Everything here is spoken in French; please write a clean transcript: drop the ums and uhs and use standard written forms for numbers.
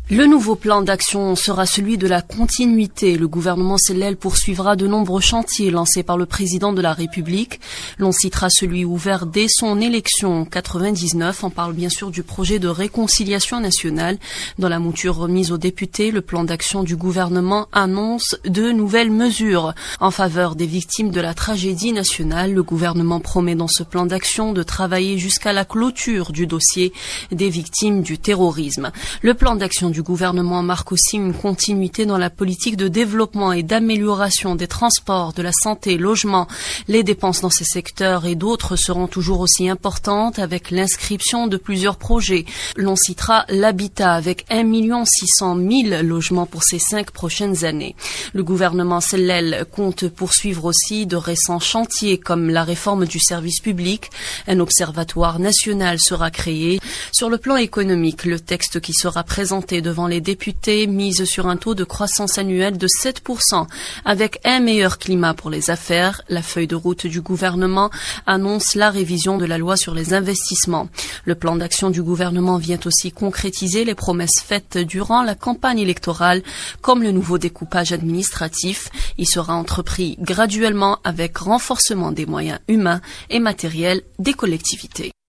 Le nouveau plan d'action sera celui de la continuité. Le gouvernement Sellel poursuivra de nombreux chantiers lancés par le président de la République. L'on citera celui ouvert dès son élection en 99. On parle bien sûr du projet de réconciliation nationale. Dans la mouture remise aux députés, le plan d'action du gouvernement annonce de nouvelles mesures en faveur des victimes de la tragédie nationale. Le gouvernement promet dans ce plan d'action de travailler jusqu'à la clôture du dossier des victimes du terrorisme. Le plan d'action du gouvernement marque aussi une continuité dans la politique de développement et d'amélioration des transports, de la santé, logement. Les dépenses dans ces secteurs et d'autres seront toujours aussi importantes avec l'inscription de plusieurs projets. L'on citera l'habitat avec 1 600 000 logements pour ces 5 prochaines années. Le gouvernement Sellel compte poursuivre aussi de récents chantiers comme la réforme du service public. Un observatoire national sera créé. Sur le plan économique, le texte qui sera présenté devant les députés mise sur un taux de croissance annuelle de 7%, avec un meilleur climat pour les affaires. La feuille de route du gouvernement annonce la révision de la loi sur les investissements. Le plan d'action du gouvernement vient aussi concrétiser les promesses faites durant la campagne électorale, comme le nouveau découpage administratif. Il sera entrepris graduellement avec renforcement des moyens humains et matériels des collectivités.